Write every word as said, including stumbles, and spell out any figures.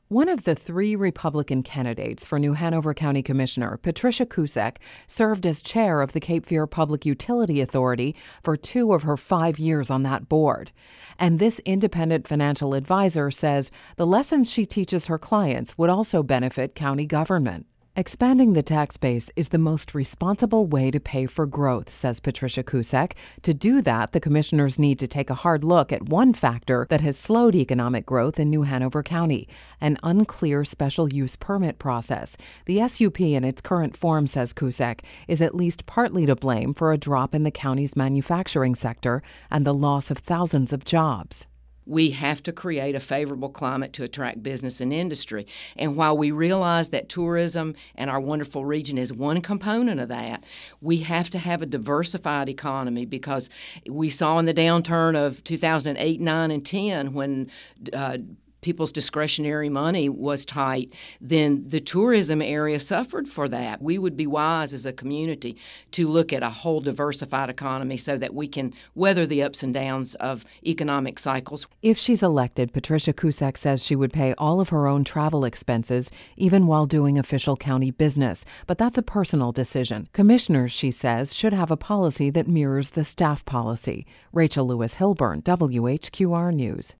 One of the three Republican candidates for new Hanover County Commissioner, Patricia Cusack, served as chair of the Cape Fear Public Utility Authority for two of her five years on that board. And this independent financial advisor says the lessons she teaches her clients would also benefit county government. Expanding the tax base is the most responsible way to pay for growth, says Patricia Cusack. To do that, the commissioners need to take a hard look at one factor that has slowed economic growth in New Hanover County, an unclear special use permit process. The S U P in its current form, says Cusack, is at least partly to blame for a drop in the county's manufacturing sector and the loss of thousands of jobs. We have to create a favorable climate to attract business and industry. And while we realize that tourism and our wonderful region is one component of that, we have to have a diversified economy, because we saw in the downturn of two thousand eight, nine, and ten when uh, people's discretionary money was tight, then the tourism area suffered for that. We would be wise as a community to look at a whole diversified economy so that we can weather the ups and downs of economic cycles. If she's elected, Patricia Cusack says she would pay all of her own travel expenses, even while doing official county business. But that's a personal decision. Commissioners, she says, should have a policy that mirrors the staff policy. Rachel Lewis Hilburn, W H Q R News.